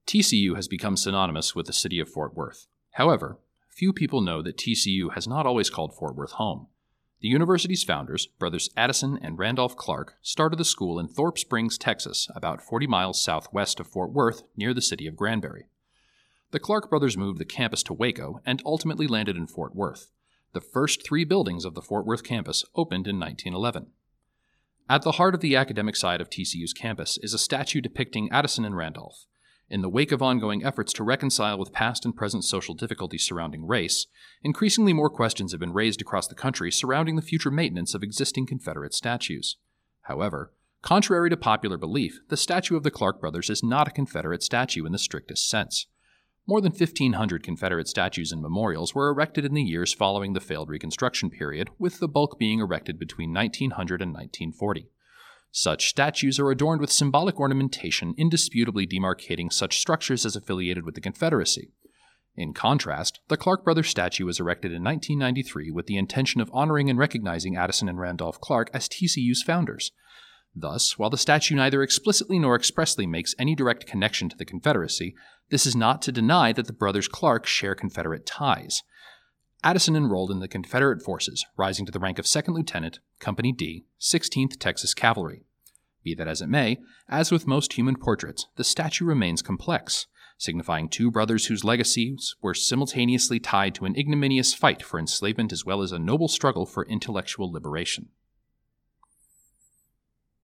TCU has become synonymous with the city of Fort Worth. However, few people know that TCU has not always called Fort Worth home. The university's founders, brothers Addison and Randolph Clark, started the school in Thorpe Springs, Texas, about 40 miles southwest of Fort Worth, near the city of Granbury. The Clark brothers moved the campus to Waco and ultimately landed in Fort Worth. The first 3 buildings of the Fort Worth campus opened in 1911. At the heart of the academic side of TCU's campus is a statue depicting Addison and Randolph. In the wake of ongoing efforts to reconcile with past and present social difficulties surrounding race, increasingly more questions have been raised across the country surrounding the future maintenance of existing Confederate statues. However, contrary to popular belief, the statue of the Clark brothers is not a Confederate statue in the strictest sense. More than 1,500 Confederate statues and memorials were erected in the years following the failed Reconstruction period, with the bulk being erected between 1900 and 1940. Such statues are adorned with symbolic ornamentation indisputably demarcating such structures as affiliated with the Confederacy. In contrast, the Clark brothers statue was erected in 1993 with the intention of honoring and recognizing Addison and Randolph Clark as TCU's founders. Thus, while the statue neither explicitly nor expressly makes any direct connection to the Confederacy, this is not to deny that the brothers Clark share Confederate ties. Addison enrolled in the Confederate forces, rising to the rank of 2nd Lieutenant, Company D, 16th Texas Cavalry. Be that as it may, as with most human portraits, the statue remains complex, signifying 2 brothers whose legacies were simultaneously tied to an ignominious fight for enslavement as well as a noble struggle for intellectual liberation.